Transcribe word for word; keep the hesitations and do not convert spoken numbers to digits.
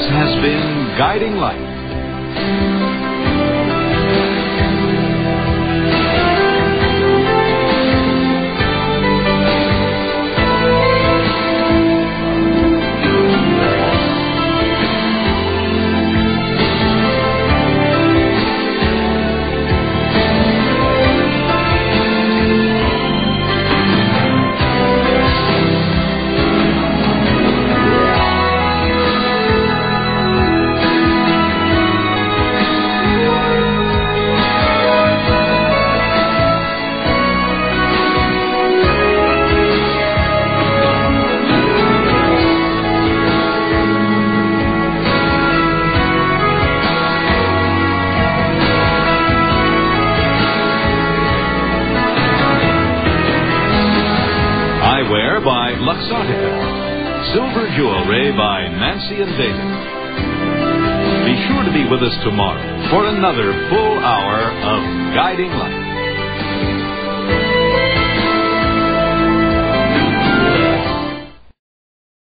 has been Guiding Light. Eyewear by Luxottica. Silver Jewelry by Nancy and David. Be sure to be with us tomorrow for another full hour of Guiding Light.